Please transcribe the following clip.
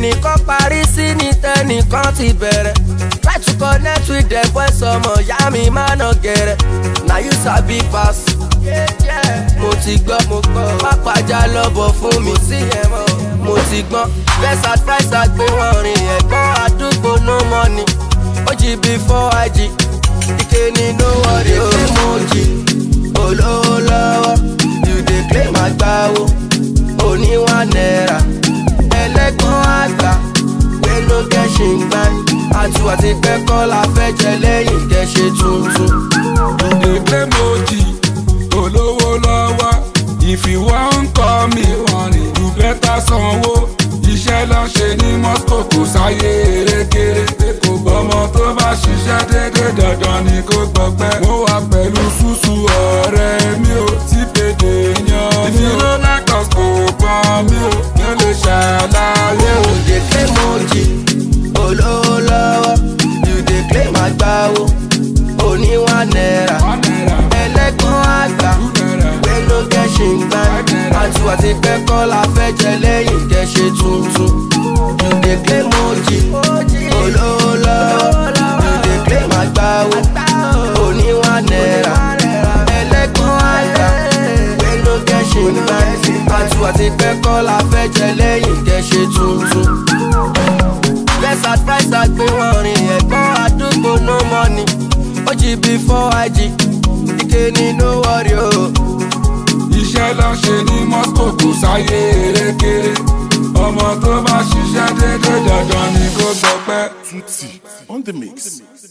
tẹnìkan parí sí ni tẹnìkan ti bẹ̀rẹ̀. Try to connect with them boys ọmọ ìyá mi má nà gẹ̀rẹ̀. Na you sabi pass. Mo ti gbọ́ pápájà lọ́bọ̀ fún mi sí ẹ̀mọ́. Mo ti gbọ́n best adviser gbé wọn rìn ẹ̀gbọ́n àdúgbò no money. OG before IG ìkéni no worry o. Mo jì olówó lọ́wọ́ you dey claim àgbáwo òní ₦1. Ẹlẹ́gbọ́n àgbà pé ló gẹ̀ṣì ń gbá. Àtúwà ti kẹ́kọ̀ọ́ la fẹ́ jẹ lẹ́yìn gẹ̀ṣe tuntun. You dey claim OG olówó lọ́wọ́. If you wan call me you better sanwó. Iṣẹ́ lọ ṣe ní Moscow kò sáyé erékeré. Kò bọ́mọ tó bá ṣiṣẹ́ dédé dandan ni kò gbọ́pẹ́. Mo wà pẹ̀lú ṣùṣù ọ̀rẹ́ mi ò tí péde yan mi ò. If you no like us kò pọ́n mi ò ní ó lè ṣàlàyé o. You dey claim OG olówó lọ́wọ́ you dey claim àgbáwo òní ₦1. Ẹlẹ́gbọ́n àgbà pé ló gẹ̀ṣì ń gbá. Àtúwà ti kẹ́kọ̀ọ́ la fẹ́ jẹ lẹ́yìn gẹ̀ṣe tuntun. You dey claim OG olówó lọ́wọ́ you dey claim àgbáwo òní ₦1. Ẹlẹ́gbọ́n àgbà pé ló gẹ̀ṣì ń gbá. Àtúwà ti kẹ́kọ̀ọ́ la fẹ́ jẹ lẹ́yìn gẹ̀ṣe tuntun. Best adviser gbé wọn rìn ẹ̀gbọ́n àdúgbò no money. OG before IG ìkéni no worry o. Iṣẹ́ lọ ṣe ní Moscow kò sáyé erékeré. Ọmọ tó bá ṣiṣẹ́ dédé dandan ni kò gbọ́pẹ́. Tutti on the mix.